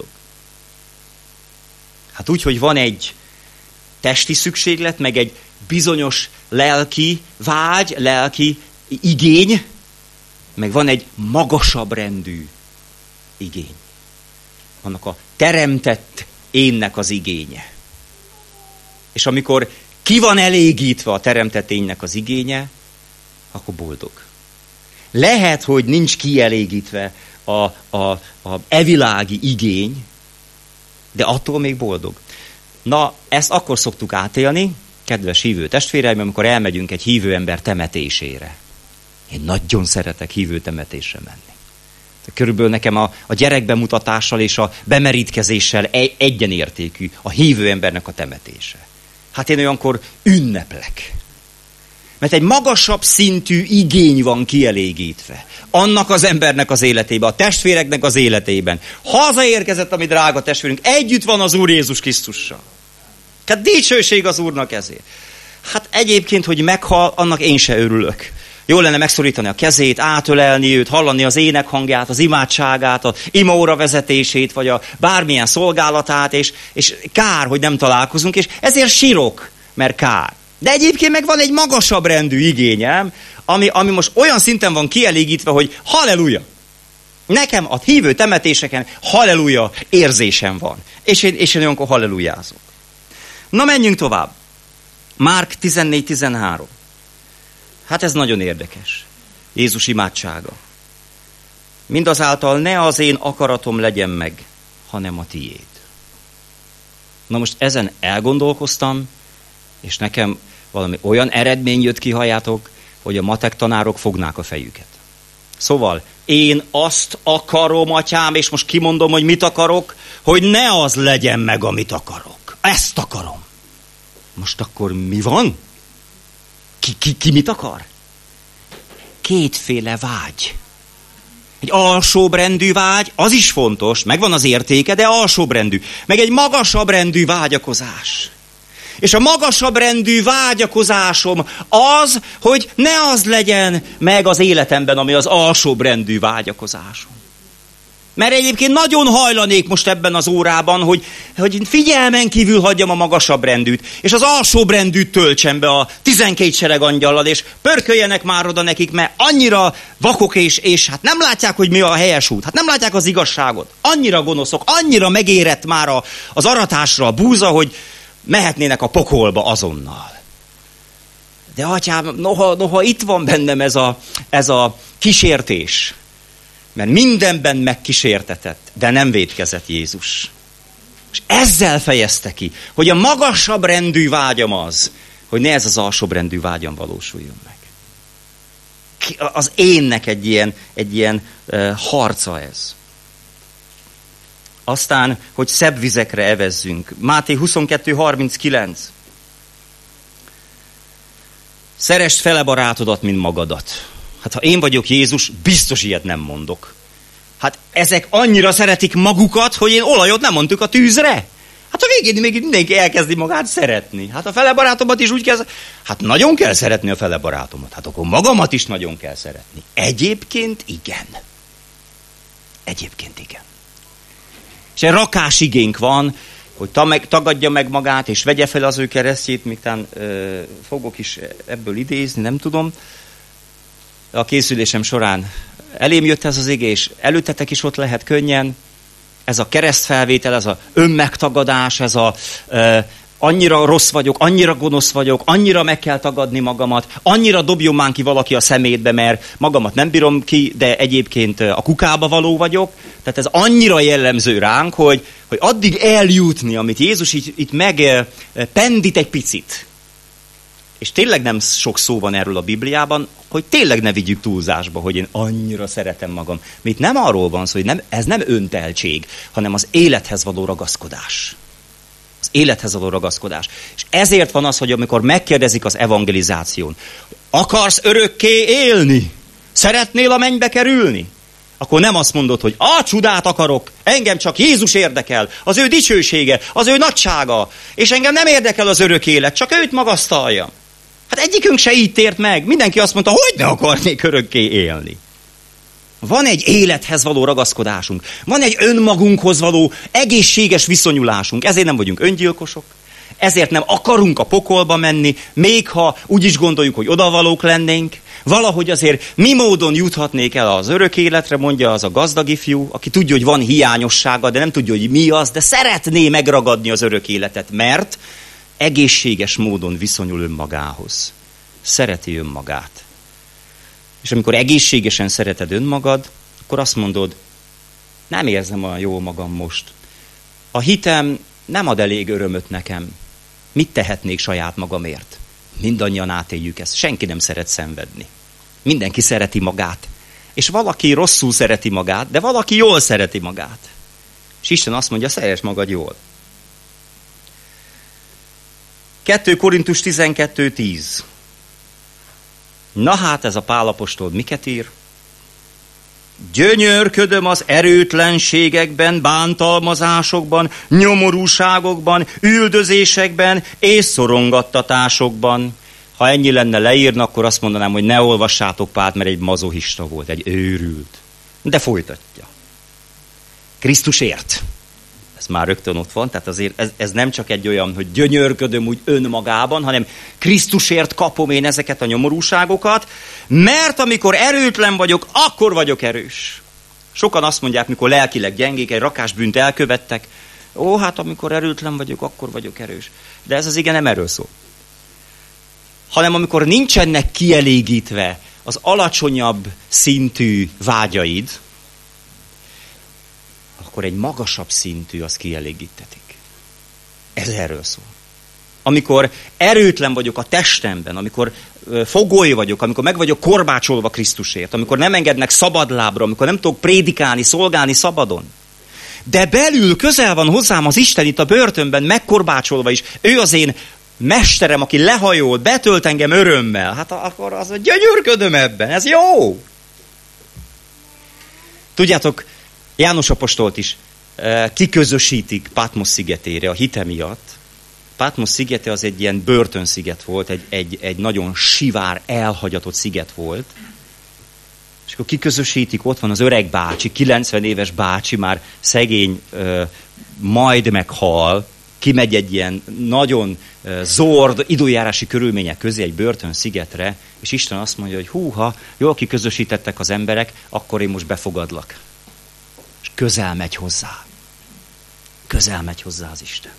Speaker 1: Hát úgy, hogy van egy testi szükséglet, meg egy bizonyos lelki vágy, lelki igény, meg van egy magasabb rendű igény. Annak a teremtett énnek az igénye. És amikor ki van elégítve a teremtett énnek az igénye, akkor boldog. Lehet, hogy nincs kielégítve a, a, a evilági igény, de attól még boldog. Na, ezt akkor szoktuk átélni, kedves hívő testvéreim, amikor elmegyünk egy hívő ember temetésére. Én nagyon szeretek hívő temetésre menni. Körülbelül nekem a, a gyerekbemutatással és a bemerítkezéssel egy, egyenértékű a hívő embernek a temetése. Hát én olyankor ünneplek. Mert egy magasabb szintű igény van kielégítve. Annak az embernek az életében, a testvéreknek az életében. Hazaérkezett a mi drága testvérünk, együtt van az Úr Jézus Krisztussal. Hát dicsőség az Úrnak ezért. Hát egyébként, hogy meghal, annak én se örülök. Jó lenne megszorítani a kezét, átölelni őt, hallani az énekhangját, az imádságát, az imaóra vezetését, vagy a bármilyen szolgálatát, és, és kár, hogy nem találkozunk, és ezért sírok, mert kár. De egyébként meg van egy magasabb rendű igényem, ami, ami most olyan szinten van kielégítve, hogy halleluja. Nekem a hívő temetéseken halleluja érzésem van. És én, és én olyankor hallelujázok. Na menjünk tovább. Márk tizennégy tizenhárom. Hát ez nagyon érdekes. Jézus imádsága. Mindazáltal ne az én akaratom legyen meg, hanem a tiéd. Na most ezen elgondolkoztam, és nekem valami olyan eredmény jött ki, halljátok, hogy a matek tanárok fognák a fejüket. Szóval én azt akarom, atyám, és most kimondom, hogy mit akarok, hogy ne az legyen meg, amit akarok. Ezt akarom. Most akkor mi van? Ki, ki, ki mit akar? Kétféle vágy. Egy alsóbrendű vágy, az is fontos, megvan az értéke, de alsóbrendű. Meg egy magasabb rendű vágyakozás. És a magasabb rendű vágyakozásom az, hogy ne az legyen meg az életemben, ami az alsóbb rendű vágyakozásom. Mert egyébként nagyon hajlanék most ebben az órában, hogy, hogy figyelmen kívül hagyjam a magasabb rendűt, és az alsóbb rendűt töltsem be a tizenkét sereg angyallal, és pörköljenek már oda nekik, mert annyira vakok, és, és hát nem látják, hogy mi a helyes út, hát nem látják az igazságot. Annyira gonoszok, annyira megérett már a, az aratásra a búza, hogy mehetnének a pokolba azonnal. De atyám, noha, noha itt van bennem ez a, ez a kísértés, mert mindenben megkísértetett, de nem vétkezett Jézus. És ezzel fejezte ki, hogy a magasabb rendű vágyam az, hogy ne ez az alsóbb rendű vágyam valósuljon meg. Az énnek egy ilyen, egy ilyen uh, harca ez. Aztán, hogy szebb vizekre evezzünk. Máté huszonkettő harminckilenc. Szeresd fele barátodat, mint magadat. Hát ha én vagyok Jézus, biztos ilyet nem mondok. Hát ezek annyira szeretik magukat, hogy én olajot nem mondtuk a tűzre. Hát a végén még mindenki elkezdi magát szeretni. Hát a fele barátomat is úgy kell... Hát nagyon kell szeretni a fele barátomat. Hát akkor magamat is nagyon kell szeretni. Egyébként igen. Egyébként igen. És egy rakás igénk van, hogy tagadja meg magát, és vegye fel az ő keresztjét, miután ö, fogok is ebből idézni, nem tudom. A készülésem során elém jött ez az igé, és előttetek is ott lehet könnyen. Ez a keresztfelvétel, ez a önmegtagadás, ez a ö, annyira rossz vagyok, annyira gonosz vagyok, annyira meg kell tagadni magamat, annyira dobjon már ki valaki a szemétbe, mert magamat nem bírom ki, de egyébként a kukába való vagyok. Tehát ez annyira jellemző ránk, hogy, hogy addig eljutni, amit Jézus itt, itt megpendít egy picit. És tényleg nem sok szó van erről a Bibliában, hogy tényleg ne vigyük túlzásba, hogy én annyira szeretem magam. Mit nem arról van szó, hogy nem, ez nem önteltség, hanem az élethez való ragaszkodás. Az élethez való ragaszkodás. És ezért van az, hogy amikor megkérdezik az evangelizáción, akarsz örökké élni? Szeretnél a mennybe kerülni? Akkor nem azt mondod, hogy a csodát akarok, engem csak Jézus érdekel, az ő dicsősége, az ő nagysága, és engem nem érdekel az örök élet, csak őt magasztaljam. Hát egyikünk se így tért meg. Mindenki azt mondta, hogy ne akarnék örökké élni. Van egy élethez való ragaszkodásunk. Van egy önmagunkhoz való egészséges viszonyulásunk. Ezért nem vagyunk öngyilkosok. Ezért nem akarunk a pokolba menni, még ha úgy is gondoljuk, hogy odavalók lennénk. Valahogy azért mi módon juthatnék el az örök életre, mondja az a gazdag ifjú, aki tudja, hogy van hiányossága, de nem tudja, hogy mi az, de szeretné megragadni az örök életet, mert egészséges módon viszonyul önmagához. Szereti önmagát. És amikor egészségesen szereted önmagad, akkor azt mondod, nem érzem olyan jól magam most. A hitem nem ad elég örömöt nekem. Mit tehetnék saját magamért? Mindannyian átéljük ezt. Senki nem szeret szenvedni. Mindenki szereti magát. És valaki rosszul szereti magát, de valaki jól szereti magát. És Isten azt mondja, szeress magad jól. kettő Korintus tizenkettő tíz. Na hát ez a Pál apostol miket ír? Gyönyörködöm az erőtlenségekben, bántalmazásokban, nyomorúságokban, üldözésekben és szorongattatásokban. Ha ennyi lenne leírna, akkor azt mondanám, hogy ne olvassátok Pált, mert egy mazohista volt, egy őrült. De folytatja. Krisztusért. Ez már rögtön ott van, tehát azért ez, ez nem csak egy olyan, hogy gyönyörködöm úgy önmagában, hanem Krisztusért kapom én ezeket a nyomorúságokat, mert amikor erőtlen vagyok, akkor vagyok erős. Sokan azt mondják, mikor lelkileg gyengék, egy rakásbűnt elkövettek, ó, hát amikor erőtlen vagyok, akkor vagyok erős. De ez az ige nem erről szól. Hanem amikor nincsenek kielégítve az alacsonyabb szintű vágyaid, akkor egy magasabb szintű az kielégítetik. Ez erről szól. Amikor erőtlen vagyok a testemben, amikor fogoly vagyok, amikor meg vagyok korbácsolva Krisztusért, amikor nem engednek szabadlábra, amikor nem tudok prédikálni, szolgálni szabadon, de belül közel van hozzám az Isten itt a börtönben, megkorbácsolva is, ő az én mesterem, aki lehajol, betölt engem örömmel, hát akkor az, hogy gyönyörködöm ebben, ez jó. Tudjátok, János apostolt is kiközösítik Patmos szigetére a hite miatt. Patmos szigete az egy ilyen börtönsziget volt, egy, egy, egy nagyon sivár, elhagyatott sziget volt. És akkor kiközösítik, ott van az öreg bácsi, kilencven éves bácsi, már szegény, majd meghal, kimegy egy ilyen nagyon zord időjárási körülmények közé egy börtönszigetre, és Isten azt mondja, hogy húha, jól kiközösítettek az emberek, akkor én most befogadlak. És közel megy hozzá. Közel megy hozzá az Isten.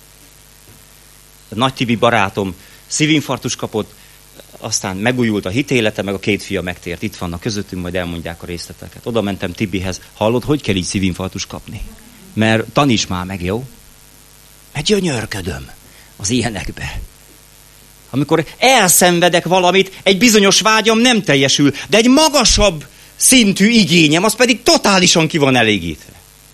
Speaker 1: A Nagy Tibi barátom szívinfarktus kapott, aztán megújult a hitélete, meg a két fia megtért. Itt vannak közöttünk, majd elmondják a részleteket. Oda mentem Tibihez. Hallod, hogy kell így szívinfarktus kapni? Mert taníts már meg, jó? Mert gyönyörködöm az ilyenekbe. Amikor elszenvedek valamit, egy bizonyos vágyam nem teljesül, de egy magasabb szintű igényem, az pedig totálisan ki van elégítve.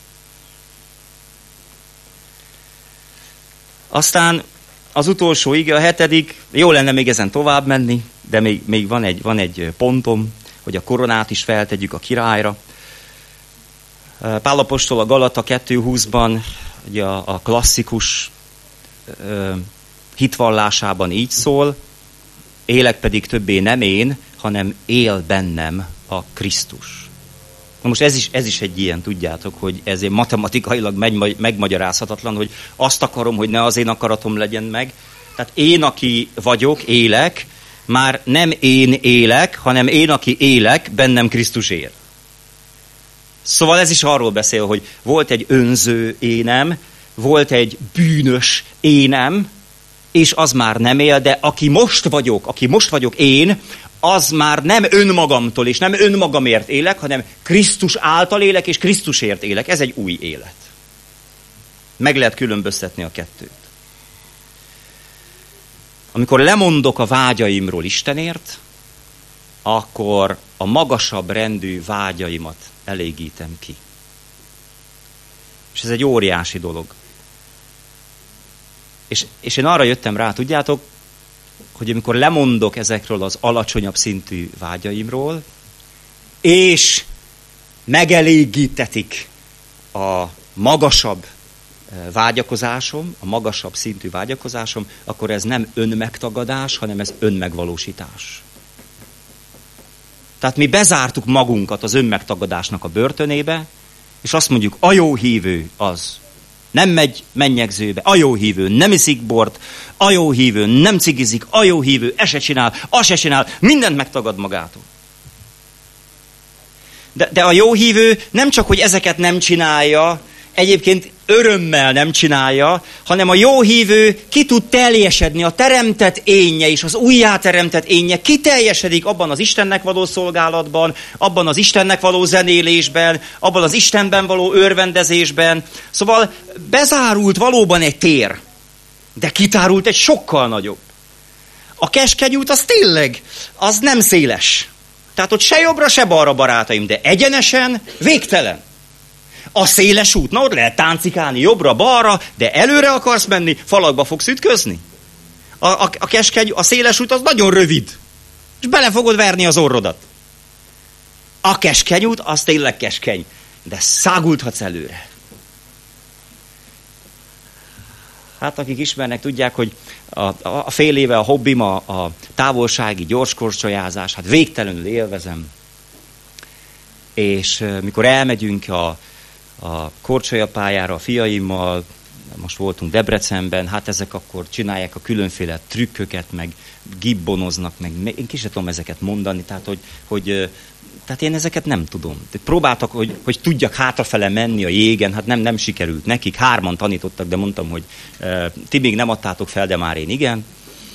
Speaker 1: Aztán az utolsó ige, a hetedik, jó lenne még ezen tovább menni, de még, még van, egy, van egy pontom, hogy a koronát is feltegyük a királyra. Pál apostol a Galata kettő húszban, ugye a, a klasszikus ö, hitvallásában így szól, élek pedig többé nem én, hanem él bennem a Krisztus. Na most ez is, ez is egy ilyen, tudjátok, hogy ezért matematikailag megy, megmagyarázhatatlan, hogy azt akarom, hogy ne az én akaratom legyen meg. Tehát én, aki vagyok, élek, már nem én élek, hanem én, aki élek, bennem Krisztus él. Szóval ez is arról beszél, hogy volt egy önző énem, volt egy bűnös énem, és az már nem él, de aki most vagyok, aki most vagyok én, az már nem önmagamtól és nem önmagamért élek, hanem Krisztus által élek, és Krisztusért élek. Ez egy új élet. Meg lehet különböztetni a kettőt. Amikor lemondok a vágyaimról Istenért, akkor a magasabb rendű vágyaimat elégítem ki. És ez egy óriási dolog. És, és én arra jöttem rá, tudjátok, hogy amikor lemondok ezekről az alacsonyabb szintű vágyaimról, és megelégítetik a magasabb vágyakozásom, a magasabb szintű vágyakozásom, akkor ez nem önmegtagadás, hanem ez önmegvalósítás. Tehát mi bezártuk magunkat az önmegtagadásnak a börtönébe, és azt mondjuk, a jó hívő az nem megy mennyegzőbe, a jó hívő nem iszik bort, a jó hívő nem cigizik, a jó hívő e se csinál, a se csinál, mindent megtagad magától. De, de a jó hívő nem csak, hogy ezeket nem csinálja, egyébként örömmel nem csinálja, hanem a jó hívő ki tud teljesedni, a teremtett énje és az újjáteremtett énje kiteljesedik abban az Istennek való szolgálatban, abban az Istennek való zenélésben, abban az Istenben való örvendezésben. Szóval bezárult valóban egy tér, de kitárult egy sokkal nagyobb. A keskeny út az tényleg, az nem széles. Tehát ott se jobbra, se balra, barátaim, de egyenesen végtelen. A széles út, na ott lehet táncikálni jobbra-balra, de előre akarsz menni, falakba fogsz ütközni. A, a, a keskeny, a széles út az nagyon rövid. és bele fogod verni az orrodat. A keskeny út, az tényleg keskeny, de száguldhatsz előre. Hát akik ismernek, tudják, hogy a, a, a fél éve a hobbim a, a távolsági gyorskorcsolyázás, hát végtelenül élvezem. És uh, mikor elmegyünk a, a korcsolyapályára a fiaimmal, most voltunk Debrecenben, hát ezek akkor csinálják a különféle trükköket, meg gibbonoznak, meg én ki sem tudom ezeket mondani, tehát hogy, hogy uh, tehát én ezeket nem tudom. Próbáltak, hogy, hogy tudjak hátrafele menni a jégen, hát nem, nem sikerült nekik. Hárman tanítottak, de mondtam, hogy uh, ti még nem adtátok fel, de már én igen.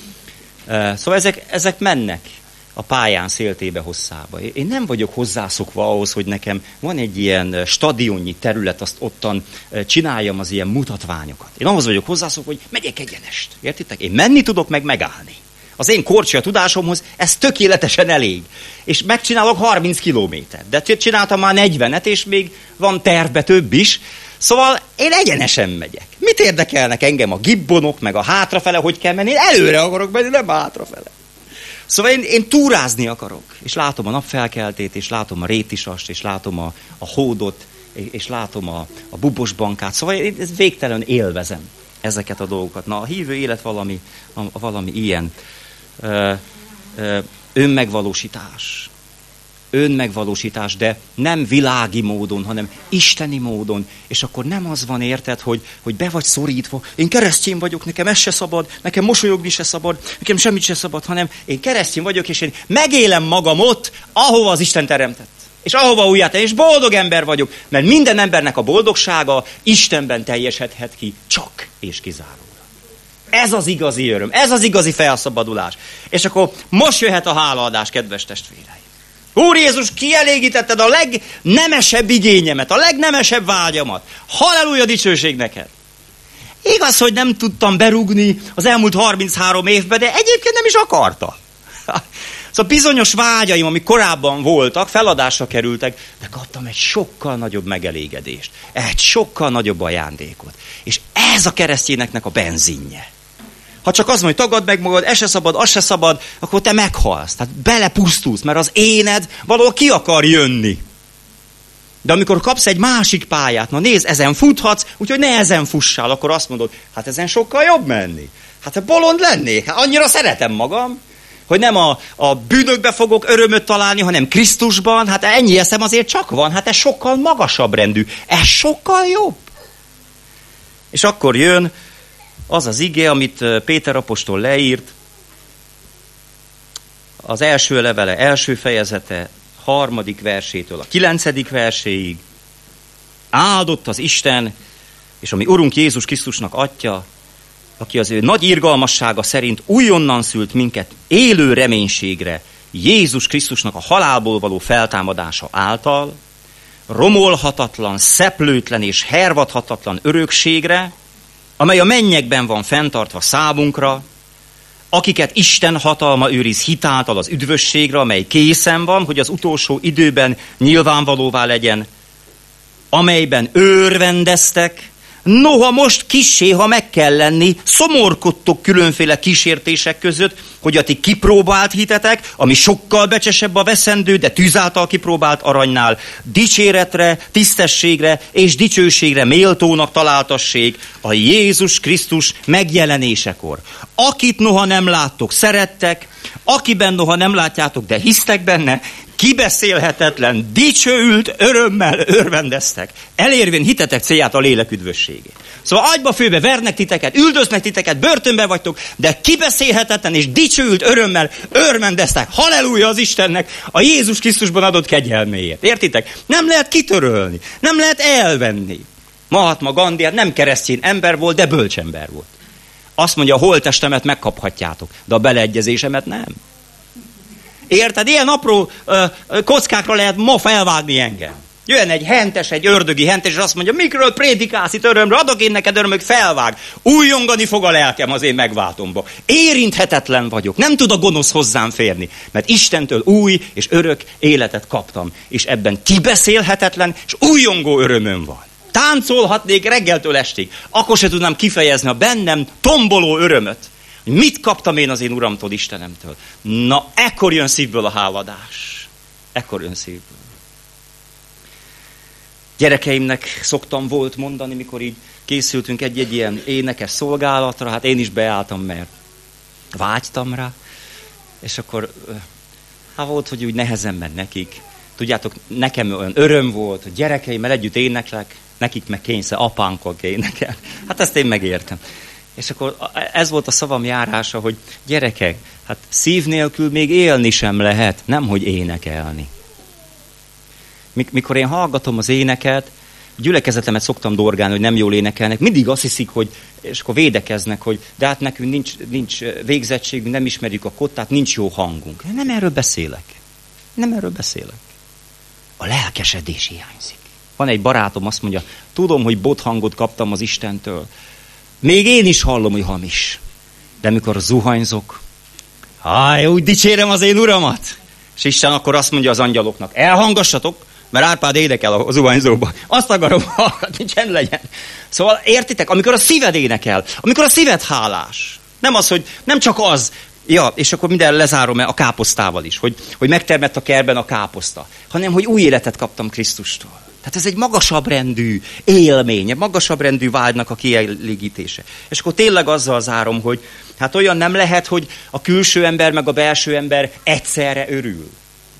Speaker 1: Uh, szóval ezek, ezek mennek a pályán széltébe, hosszába. Én nem vagyok hozzászokva ahhoz, hogy nekem van egy ilyen stadionnyi terület, azt ottan csináljam az ilyen mutatványokat. Én ahhoz vagyok hozzászokva, hogy megyek egyenest. Értitek? Én menni tudok, meg megállni. Az én korcsolya tudásomhoz ez tökéletesen elég. És megcsinálok harminc kilométert. De csináltam már negyvenet, és még van tervbe több is. Szóval én egyenesen megyek. Mit érdekelnek engem a gibbonok, meg a hátrafele, hogy kell menni? Én előre akarok menni, nem hátrafele. Szóval én, én túrázni akarok. És látom a napfelkeltét, és látom a rétisast, és látom a, a hódot, és, és látom a, a bubosbankát. Szóval én ez végtelen élvezem ezeket a dolgokat. Na, a hívő élet valami, a, valami ilyen. Ö, ö, önmegvalósítás. Önmegvalósítás, de nem világi módon, hanem isteni módon. És akkor nem az van, érted, hogy, hogy be vagy szorítva. Én keresztény vagyok, nekem ez se szabad, nekem mosolyogni se szabad, nekem semmit se szabad, hanem én keresztény vagyok, és én megélem magam ott, ahova az Isten teremtett. És ahova újjátem, és boldog ember vagyok, mert minden embernek a boldogsága Istenben teljesedhet ki, csak és kizárólag. Ez az igazi öröm, ez az igazi felszabadulás. És akkor most jöhet a hálaadás, kedves testvéreim. Úr Jézus, kielégítetted a legnemesebb igényemet, a legnemesebb vágyamat. Halleluja, dicsőség neked. Igaz, hogy nem tudtam berúgni az elmúlt harminchárom évben, de egyébként nem is akarta. Szóval bizonyos vágyaim, amik korábban voltak, feladásra kerültek, de kaptam egy sokkal nagyobb megelégedést, egy sokkal nagyobb ajándékot. És ez a keresztényeknek a benzinje. Ha csak az mondja, hogy tagadd meg magad, ez se szabad, az se szabad, akkor te meghalsz. Tehát belepusztulsz, mert az éned valahol ki akar jönni. De amikor kapsz egy másik pályát, na nézd, ezen futhatsz, úgyhogy ne ezen fussál, akkor azt mondod, hát ezen sokkal jobb menni. Hát te bolond lennék, hát annyira szeretem magam, hogy nem a, a bűnökbe fogok örömöt találni, hanem Krisztusban, hát ennyi eszem azért csak van, hát ez sokkal magasabb rendű, ez sokkal jobb. És akkor jön az az ige, amit Péter apostol leírt, az első levele, első fejezete, harmadik versétől a kilencedik verséig. Áldott az Isten, és a mi Urunk Jézus Krisztusnak Atya, aki az ő nagy irgalmassága szerint újonnan szült minket élő reménységre, Jézus Krisztusnak a halálból való feltámadása által, romolhatatlan, szeplőtlen és hervadhatatlan örökségre, amely a mennyekben van fenntartva számunkra, akiket Isten hatalma őriz hitáltal az üdvösségre, amely készen van, hogy az utolsó időben nyilvánvalóvá legyen, amelyben örvendeztek, noha most kissé, ha meg kell lenni, szomorkodtok különféle kísértések között, hogy a ti kipróbált hitetek, ami sokkal becsesebb a veszendő, de tűz által kipróbált aranynál, dicséretre, tisztességre és dicsőségre méltónak találtassék a Jézus Krisztus megjelenésekor. Akit noha nem láttok, szerettek, akiben noha nem látjátok, de hisztek benne, kibeszélhetetlen, dicsőült örömmel örvendeztek, elérvén hitetek célját, a lélek üdvösségét. Szóval agyba főbe vernek titeket, üldöznek titeket, börtönbe vagytok, de kibeszélhetetlen és dicsőült örömmel örvendeztek. Halleluja az Istennek a Jézus Krisztusban adott kegyelméért. Értitek? Nem lehet kitörölni, nem lehet elvenni. Mahatma Gandhi nem keresztény ember volt, de bölcsember volt. Azt mondja, a holttestemet megkaphatjátok, de a beleegyezésemet nem. Érted? Ilyen apró ö, ö, kockákra lehet ma felvágni engem. Jön egy hentes, egy ördögi hentes, és azt mondja, mikről prédikálsz itt örömre, adok én neked örömök, felvág. Újjongani fog a lelkem az én megváltomba. Érinthetetlen vagyok, nem tud a gonosz hozzám férni, mert Istentől új és örök életet kaptam, és ebben kibeszélhetetlen és újjongó örömöm van. Táncolhatnék reggeltől estig, akkor se tudnám kifejezni a bennem tomboló örömöt, Mit kaptam én az én Uramtól, Istenemtől? Na, ekkor jön szívből a háladás. Ekkor jön szívből. Gyerekeimnek szoktam volt mondani, mikor így készültünk egy-egy ilyen énekes szolgálatra, hát én is beálltam, mert vágytam rá, és akkor hát volt, hogy úgy nehezen ment nekik. Tudjátok, nekem olyan öröm volt, hogy gyerekeimmel együtt éneklek, nekik meg kényszer apánkkal kell énekel. Hát ezt én megértem. És akkor ez volt a szavam járása, hogy gyerekek, hát szív nélkül még élni sem lehet, nemhogy énekelni. Mikor én hallgatom az éneket, gyülekezetemet szoktam dorgálni, hogy nem jól énekelnek, mindig azt hiszik, hogy, és akkor védekeznek, hogy de hát nekünk nincs, nincs végzettségünk, nem ismerjük a kottát, nincs jó hangunk. Nem erről beszélek. Nem erről beszélek. A lelkesedés hiányzik. Van egy barátom, azt mondja, tudom, hogy bothangot kaptam az Istentől. Még én is hallom, hogy hamis. De mikor zuhanyzok, háj, úgy dicsérem az én Uramat. És Isten akkor azt mondja az angyaloknak, elhangassatok, mert Árpád énekel a zuhanyzóba. Azt akarom hallgatni, csend legyen. Szóval értitek, amikor a szíved énekel, amikor a szíved hálás. Nem az, hogy nem csak az, ja, és akkor minden lezárom a káposztával is, hogy, hogy megtermett a kertben a káposzta, hanem hogy új életet kaptam Krisztustól. Tehát ez egy magasabb rendű élmény, magasabb rendű vágynak a kielégítése. És akkor tényleg azzal zárom, hogy hát olyan nem lehet, hogy a külső ember meg a belső ember egyszerre örül.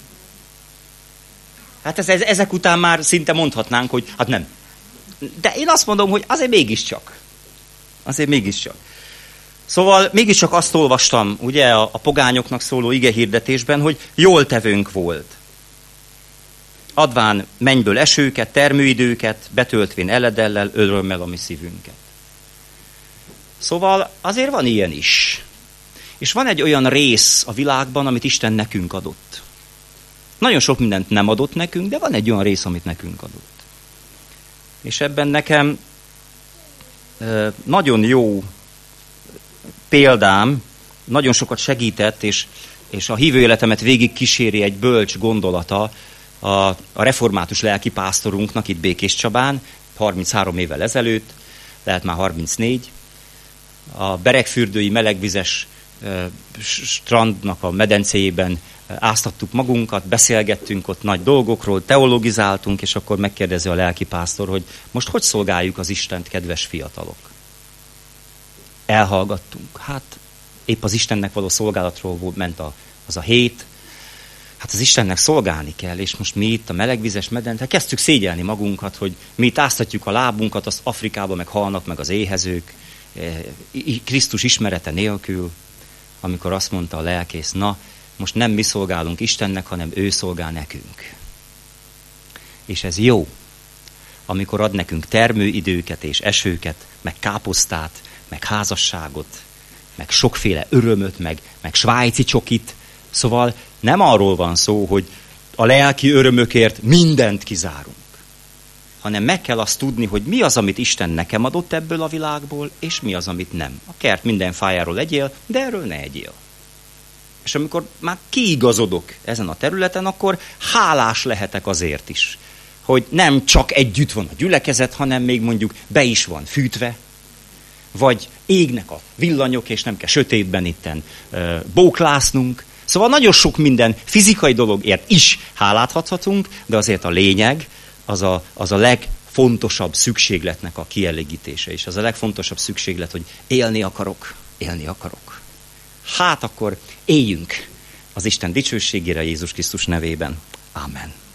Speaker 1: Hát ez, ez, ezek után már szinte mondhatnánk, hogy hát nem. De én azt mondom, hogy azért mégiscsak. Azért mégiscsak. Szóval mégiscsak azt olvastam, ugye, a, a pogányoknak szóló igehirdetésben, hogy jól tevőnk volt. Adván mennyből esőket, termőidőket, betöltvén eledellel, örömmel a mi szívünket. Szóval azért van ilyen is. És van egy olyan rész a világban, amit Isten nekünk adott. Nagyon sok mindent nem adott nekünk, de van egy olyan rész, amit nekünk adott. És ebben nekem nagyon jó példám, nagyon sokat segített, és, és a hívő életemet végig kíséri egy bölcs gondolata a, a református lelkipásztorunknak itt Békéscsabán, harminchárom évvel ezelőtt, lehet már harmincnégy, a beregfürdői melegvizes strandnak a medencéjében áztattuk magunkat, beszélgettünk ott nagy dolgokról, teologizáltunk, és akkor megkérdezi a lelkipásztor, hogy most hogy szolgáljuk az Istent, kedves fiatalok? Elhallgattunk. Hát épp az Istennek való szolgálatról volt, ment a, az a hét. Hát az Istennek szolgálni kell, és most mi itt a melegvizes medence, hát kezdtük szégyelni magunkat, hogy mi itt áztatjuk a lábunkat, az Afrikában meg halnak meg az éhezők, Krisztus ismerete nélkül, amikor azt mondta a lelkész, na, most nem mi szolgálunk Istennek, hanem ő szolgál nekünk. És ez jó, amikor ad nekünk termőidőket és esőket, meg káposztát, meg házasságot, meg sokféle örömöt, meg, meg svájci csokit. Szóval nem arról van szó, hogy a lelki örömökért mindent kizárunk, hanem meg kell azt tudni, hogy mi az, amit Isten nekem adott ebből a világból, és mi az, amit nem. A kert minden fájáról egyél, de erről ne egyél. És amikor már kiigazodok ezen a területen, akkor hálás lehetek azért is, hogy nem csak együtt van a gyülekezet, hanem még mondjuk be is van fűtve, vagy égnek a villanyok, és nem kell sötétben itten uh, bóklásznunk. Szóval nagyon sok minden fizikai dologért is hálát adhatunk, de azért a lényeg az a, az a legfontosabb szükségletnek a kielégítése, és az a legfontosabb szükséglet, hogy élni akarok, élni akarok. Hát akkor éljünk az Isten dicsőségére Jézus Krisztus nevében. Amen.